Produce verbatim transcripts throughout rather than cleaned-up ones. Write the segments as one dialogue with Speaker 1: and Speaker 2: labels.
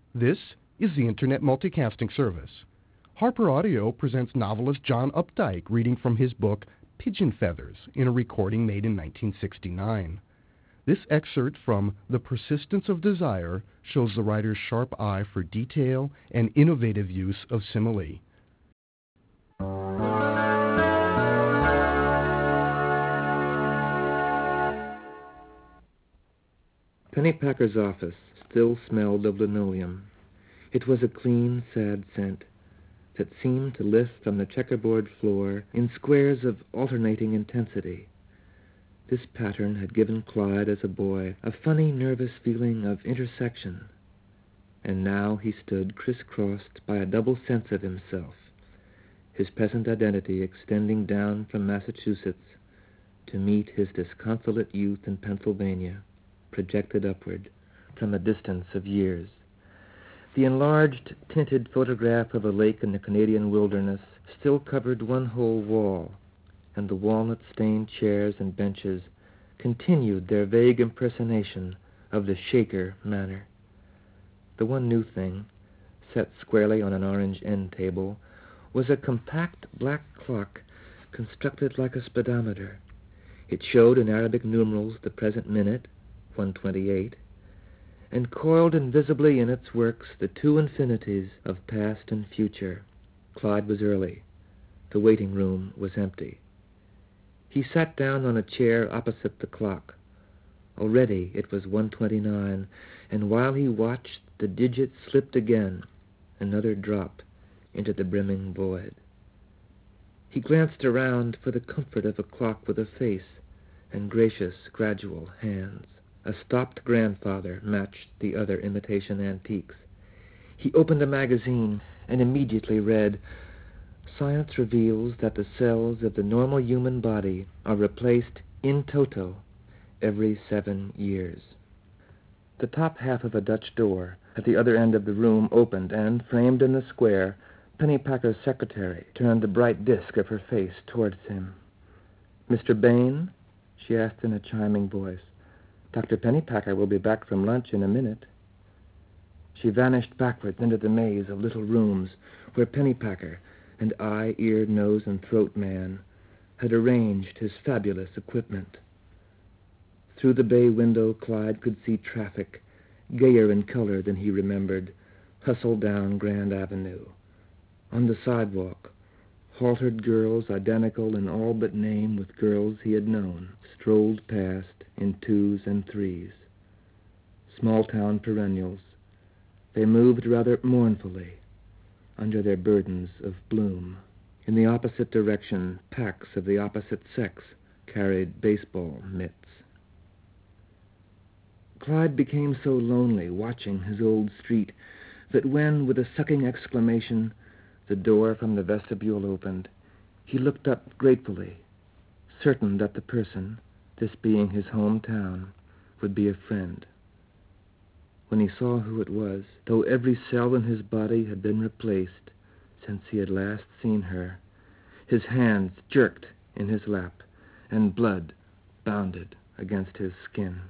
Speaker 1: This is the Internet Multicasting Service. Harper Audio presents novelist John Updike reading from his book Pigeon Feathers in a recording made in nineteen sixty-nine. This excerpt from The Persistence of Desire shows the writer's sharp eye for detail and innovative use of simile.
Speaker 2: Pennypacker's office still smelled of linoleum. It was a clean, sad scent that seemed to lift from the checkerboard floor in squares of alternating intensity. This pattern had given Clyde as a boy a funny, nervous feeling of intersection, and now he stood crisscrossed by a double sense of himself, his present identity extending down from Massachusetts to meet his disconsolate youth in Pennsylvania, projected upward from a distance of years. The enlarged, tinted photograph of a lake in the Canadian wilderness still covered one whole wall, and the walnut-stained chairs and benches continued their vague impersonation of the Shaker manner. The one new thing, set squarely on an orange end table, was a compact black clock constructed like a speedometer. It showed in Arabic numerals the present minute, one twenty-eight, and coiled invisibly in its works the two infinities of past and future. Clyde was early. The waiting room was empty. He sat down on a chair opposite the clock. Already it was one twenty-nine, and while he watched, the digit slipped again, another drop into the brimming void. He glanced around for the comfort of a clock with a face and gracious, gradual hands. A stopped grandfather matched the other imitation antiques. He opened a magazine and immediately read, "Science reveals that the cells of the normal human body are replaced in toto every seven years." The top half of a Dutch door at the other end of the room opened, and, framed in the square, Pennypacker's secretary turned the bright disk of her face towards him. "Mister Bain?" she asked in a chiming voice. "Doctor Pennypacker will be back from lunch in a minute." She vanished backwards into the maze of little rooms where Pennypacker, an eye, ear, nose, and throat man, had arranged his fabulous equipment. Through the bay window, Clyde could see traffic, gayer in color than he remembered, hustle down Grand Avenue. On the sidewalk, haltered girls identical in all but name with girls he had known strolled past in twos and threes. Small-town perennials, they moved rather mournfully under their burdens of bloom. In the opposite direction, packs of the opposite sex carried baseball mitts. Clyde became so lonely watching his old street that when, with a sucking exclamation, the door from the vestibule opened, he looked up gratefully, certain that the person, this being his hometown, would be a friend. When he saw who it was, though every cell in his body had been replaced since he had last seen her, his hands jerked in his lap, and blood bounded against his skin.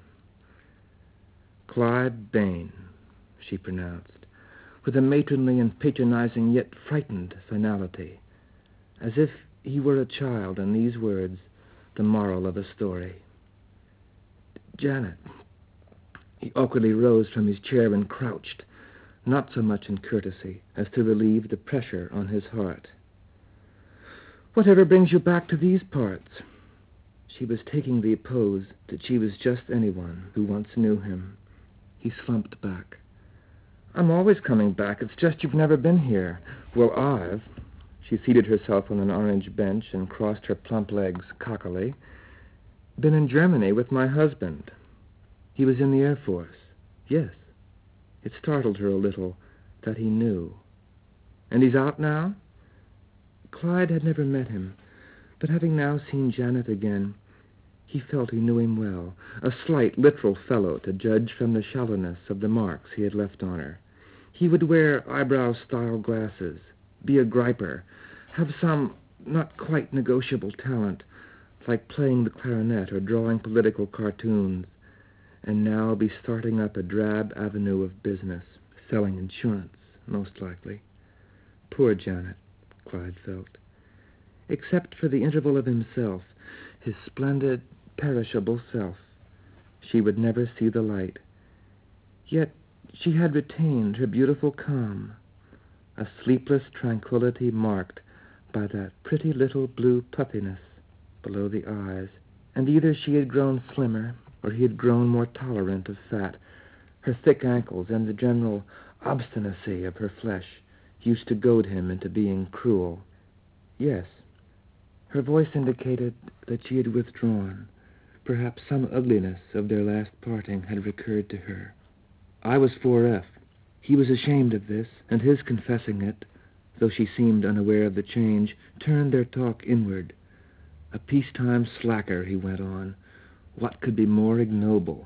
Speaker 2: "Clyde Bain," she pronounced, with a matronly and patronizing yet frightened finality, as if he were a child and these words the moral of a story. "Janet." He awkwardly rose from his chair and crouched, not so much in courtesy as to relieve the pressure on his heart. "Whatever brings you back to these parts?" She was taking the pose that she was just anyone who once knew him. He slumped back. "I'm always coming back. It's just you've never been here." "Well, I've..." She seated herself on an orange bench and crossed her plump legs cockily. "Been in Germany with my husband." "He was in the Air Force?" "Yes." It startled her a little that he knew. "And he's out now?" Clyde had never met him, but having now seen Janet again, he felt he knew him well, a slight, literal fellow to judge from the shallowness of the marks he had left on her. He would wear eyebrow-style glasses, be a griper, have some not quite negotiable talent, like playing the clarinet or drawing political cartoons, and now be starting up a drab avenue of business, selling insurance, most likely. Poor Janet, Clyde felt. Except for the interval of himself, his splendid, perishable self, she would never see the light. Yet she had retained her beautiful calm, a sleepless tranquility marked by that pretty little blue puffiness below the eyes, and either she had grown slimmer or he had grown more tolerant of fat. Her thick ankles and the general obstinacy of her flesh used to goad him into being cruel. Yes, her voice indicated that she had withdrawn. Perhaps some ugliness of their last parting had recurred to her. I was four F. He was ashamed of this, and his confessing it, though she seemed unaware of the change, turned their talk inward. A peacetime slacker, he went on. What could be more ignoble?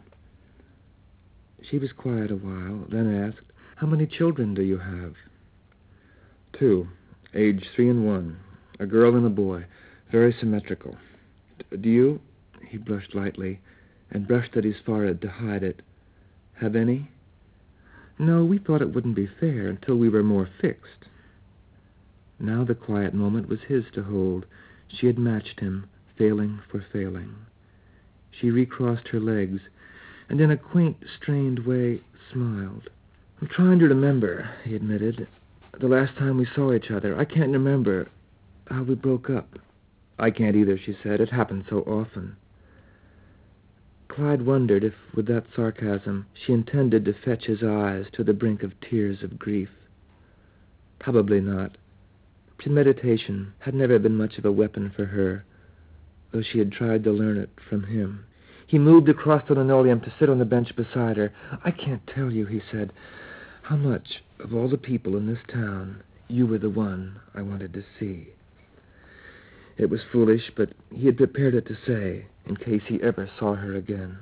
Speaker 2: She was quiet a while, then asked, "How many children do you have?" "Two, age three and one. A girl and a boy. Very symmetrical. Do you," he blushed lightly, and brushed at his forehead to hide it, "have any?" "No, we thought it wouldn't be fair until we were more fixed." Now the quiet moment was his to hold. She had matched him, failing for failing. She recrossed her legs, and in a quaint, strained way, smiled. "I'm trying to remember," he admitted, "the last time we saw each other. I can't remember how we broke up." "I can't either," she said. "It happened so often." Clyde wondered if, with that sarcasm, she intended to fetch his eyes to the brink of tears of grief. Probably not. Premeditation had never been much of a weapon for her, though she had tried to learn it from him. He moved across the linoleum to sit on the bench beside her. "I can't tell you," he said, "how much, of all the people in this town, you were the one I wanted to see." It was foolish, but he had prepared it to say, in case he ever saw her again.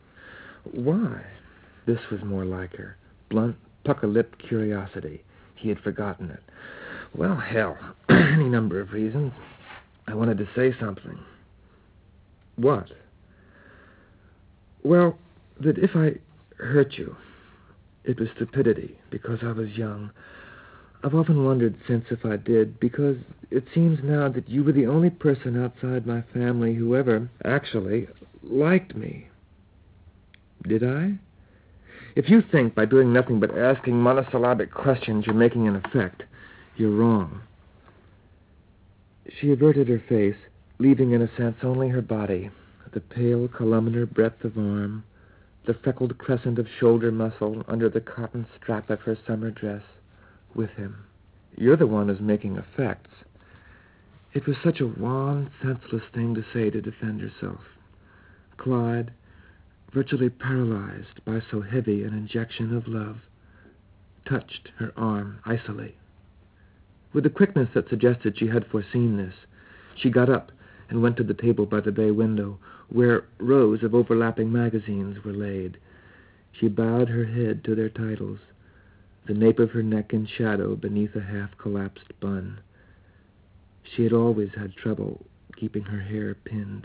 Speaker 2: Why? This was more like her. Blunt, pucker-lipped curiosity. He had forgotten it. "Well, hell, any number of reasons. I wanted to say something." "What?" "Well, that if I hurt you, it was stupidity, because I was young. I've often wondered since if I did, because it seems now that you were the only person outside my family who ever actually liked me." "Did I?" "If you think by doing nothing but asking monosyllabic questions you're making an effect, you're wrong." She averted her face, leaving in a sense only her body, the pale columnar breadth of arm, the freckled crescent of shoulder muscle under the cotton strap of her summer dress, with him. "You're the one who's making effects." It was such a wan, senseless thing to say to defend herself. Clyde, virtually paralyzed by so heavy an injection of love, touched her arm icily. With a quickness that suggested she had foreseen this, she got up and went to the table by the bay window, where rows of overlapping magazines were laid. She bowed her head to their titles, the nape of her neck in shadow beneath a half-collapsed bun. She had always had trouble keeping her hair pinned.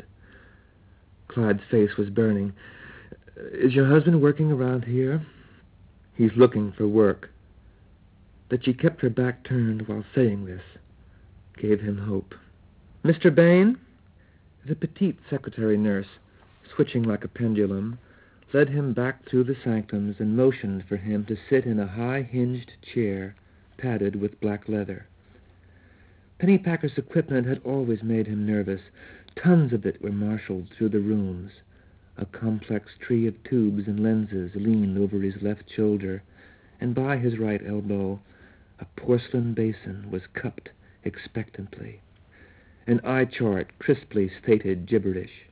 Speaker 2: Clyde's face was burning. "Is your husband working around here?" "He's looking for work." That she kept her back turned while saying this gave him hope. "Mister Bain?" The petite secretary nurse, switching like a pendulum, led him back through the sanctums and motioned for him to sit in a high-hinged chair padded with black leather. Pennypacker's equipment had always made him nervous. Tons of it were marshaled through the rooms. A complex tree of tubes and lenses leaned over his left shoulder, and by his right elbow a porcelain basin was cupped expectantly. An eye chart crisply stated gibberish.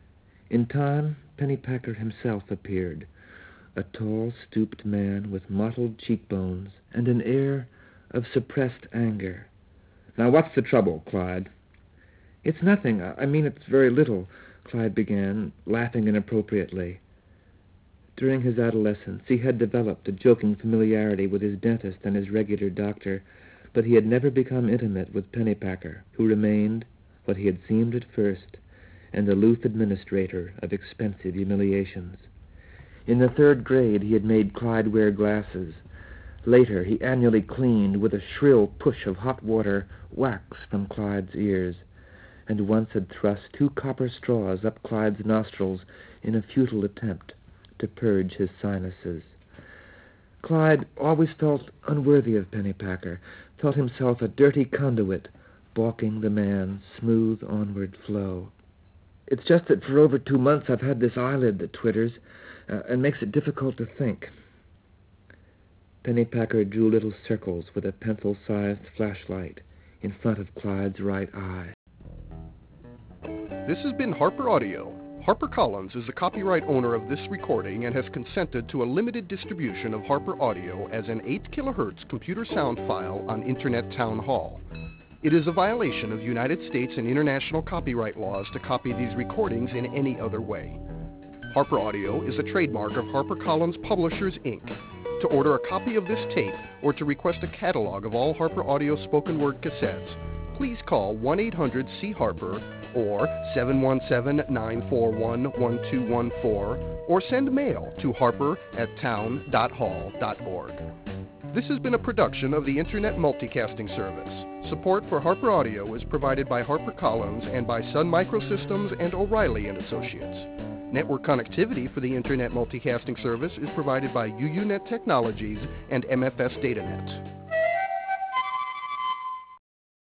Speaker 2: In time, Pennypacker himself appeared, a tall, stooped man with mottled cheekbones and an air of suppressed anger. "Now, what's the trouble, Clyde?" "It's nothing. I mean, it's very little," Clyde began, laughing inappropriately. During his adolescence, he had developed a joking familiarity with his dentist and his regular doctor, but he had never become intimate with Pennypacker, who remained, what he had seemed at first, an aloof administrator of expensive humiliations. In the third grade, he had made Clyde wear glasses, Later, he annually cleaned with a shrill push of hot water wax from Clyde's ears, and once had thrust two copper straws up Clyde's nostrils in a futile attempt to purge his sinuses. Clyde always felt unworthy of Pennypacker, felt himself a dirty conduit, balking the man's smooth onward flow. It's just that for over two months I've had this eyelid that twitters uh, and makes it difficult to think. Pennypacker drew little circles with a pencil-sized flashlight in front of Clyde's right eye.
Speaker 1: This has been Harper Audio. HarperCollins is the copyright owner of this recording and has consented to a limited distribution of Harper Audio as an eight kilohertz computer sound file on Internet Town Hall. It is a violation of United States and international copyright laws to copy these recordings in any other way. Harper Audio is a trademark of HarperCollins Publishers, Incorporated. To order a copy of this tape or to request a catalog of all Harper Audio spoken word cassettes, please call one eight hundred C Harper or seven one seven, nine four one, one two one four or send mail to harper at town dot hall dot org. This has been a production of the Internet Multicasting Service. Support for Harper Audio is provided by HarperCollins and by Sun Microsystems and O'Reilly and Associates. Network connectivity for the Internet Multicasting Service is provided by U U Net Technologies and M F S DataNet.